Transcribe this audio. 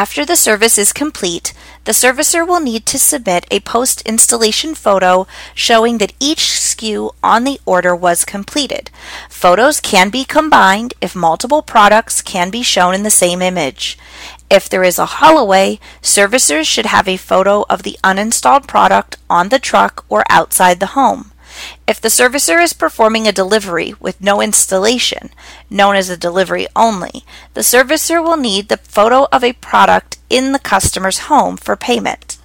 After the service is complete, the servicer will need to submit a post-installation photo showing that each SKU on the order was completed. Photos can be combined if multiple products can be shown in the same image. If there is a haul-away, servicers should have a photo of the uninstalled product on the truck or outside the home. If the servicer is performing a delivery with no installation, known as a delivery only, the servicer will need the photo of a product in the customer's home for payment.